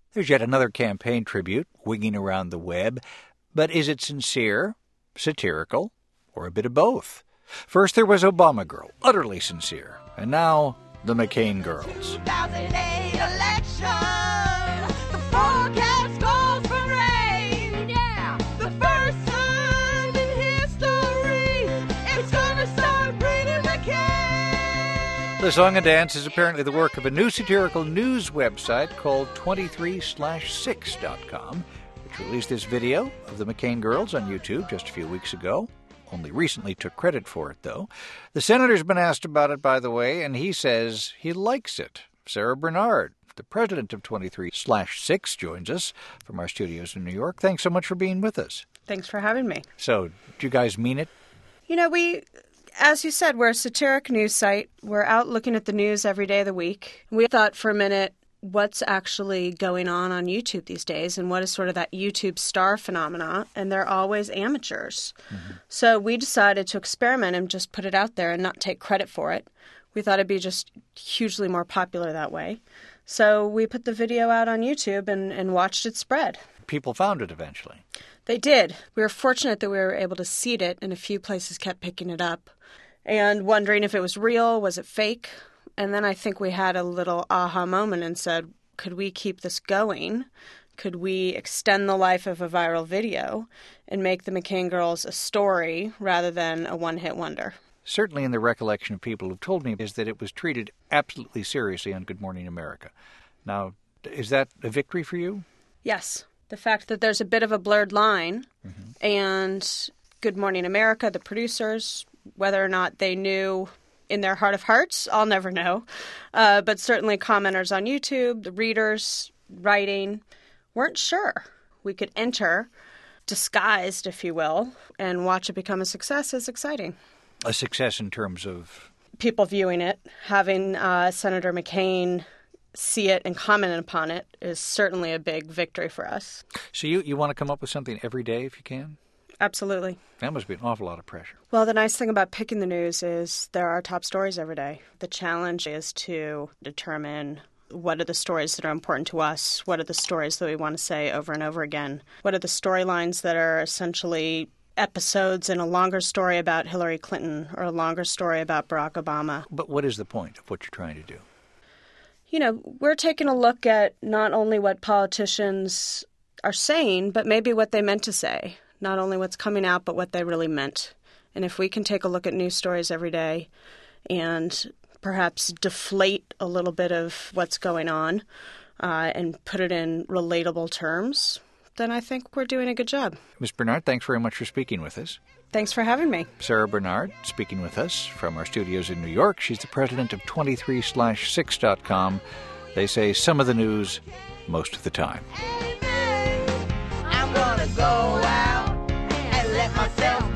There's yet another campaign tribute winging around the web. But is it sincere, satirical, or a bit of both? First there was Obama Girl, utterly sincere. And now, the McCain Girls. 2008 election, the forecast calls for rain. Yeah, the first time in history, it's gonna start raining McCain. The song and dance is apparently the work of a new satirical news website called 23/6.com, which released this video of the McCain Girls on YouTube just a few weeks ago. Only recently took credit for it, though. The senator's been asked about it, by the way, and he says he likes it. Sarah Bernard, the president of 23/6, joins us from our studios in New York. Thanks so much for being with us. Thanks for having me. So, do you guys mean it? You know, as you said, we're a satiric news site. We're out looking at the news every day of the week. We thought for a minute, what's actually going on YouTube these days, and what is sort of that YouTube star phenomena, and they're always amateurs. Mm-hmm. So we decided to experiment and just put it out there and not take credit for it. We thought it'd be just hugely more popular that way. So we put the video out on YouTube and watched it spread. People found it eventually. They did. We were fortunate that we were able to seed it, and a few places kept picking it up and wondering if it was real, was it fake? And then I think we had a little aha moment and said, could we keep this going? Could we extend the life of a viral video and make the McCain Girls a story rather than a one-hit wonder? Certainly in the recollection of people who've told me is that it was treated absolutely seriously on Good Morning America. Now, is that a victory for you? Yes. The fact that there's a bit of a blurred line, and Good Morning America, the producers, whether or not they knew in their heart of hearts, I'll never know. But certainly commenters on YouTube, the readers, writing, weren't sure. We could enter, disguised, if you will, and watch it become a success is exciting. A success in terms of? People viewing it. Having Senator McCain see it and comment upon it is certainly a big victory for us. So you want to come up with something every day if you can? Absolutely. That must be an awful lot of pressure. Well, the nice thing about picking the news is there are top stories every day. The challenge is to determine what are the stories that are important to us, what are the stories that we want to say over and over again, what are the storylines that are essentially episodes in a longer story about Hillary Clinton or a longer story about Barack Obama. But what is the point of what you're trying to do? You know, we're taking a look at not only what politicians are saying, but maybe what they meant to say. Not only what's coming out, but what they really meant. And if we can take a look at news stories every day and perhaps deflate a little bit of what's going on and put it in relatable terms, then I think we're doing a good job. Ms. Bernard, thanks very much for speaking with us. Thanks for having me. Sarah Bernard, speaking with us from our studios in New York. She's the president of 23/6.com. They say some of the news most of the time. I'm gonna go out and let myself